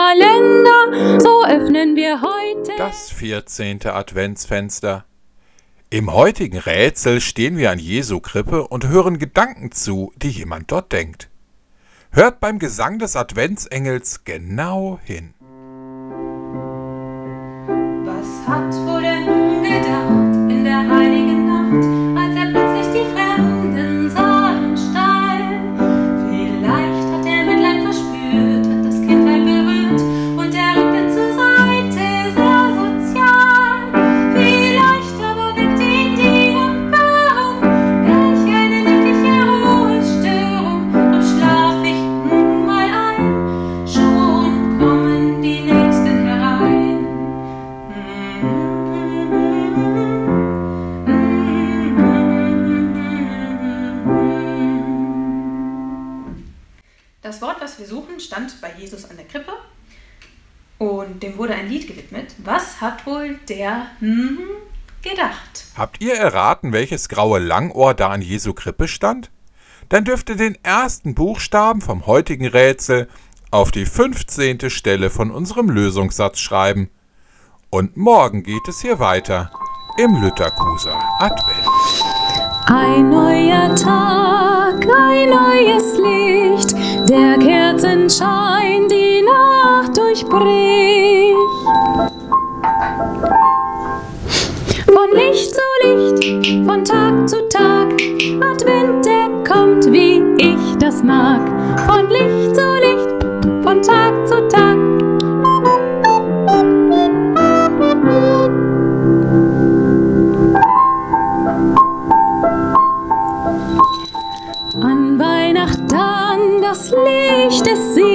Kalender, so öffnen wir heute Das 14. Adventsfenster. Im heutigen Rätsel stehen wir an Jesu Krippe und hören Gedanken zu, die jemand dort denkt. Hört beim Gesang des Adventsengels genau hin. Was hat wohl denn gedacht in der heiligen Nacht, als er plötzlich die Fremden sah im Stall? Vielleicht hat er Mitleid verspürt, hat das Kindlein berührt und er rückte zur Seite, sehr sozial. Vielleicht aber weckte ihn die Empörung, welch eine nächtliche Ruhestörung. Doch schlaf ich nun mal ein, schon kommen die Nächsten herein. Das Wort, was wir suchen, stand bei Jesus an der Krippe und dem wurde ein Lied gewidmet. Was hat wohl der gedacht? Habt ihr erraten, welches graue Langohr da an Jesu Krippe stand? Dann dürft ihr den ersten Buchstaben vom heutigen Rätsel auf die 15. Stelle von unserem Lösungssatz schreiben. Und morgen geht es hier weiter im Lütterkuser Advent. ein neuer Tag, ein neues Licht, der Kerzenschein die Nacht durchbricht. Von Licht zu Licht, von Tag zu Tag, Advent, der kommt, wie ich das mag. Von Licht zu Licht, von Tag zu Tag. An Weihnacht dann das Licht des Segens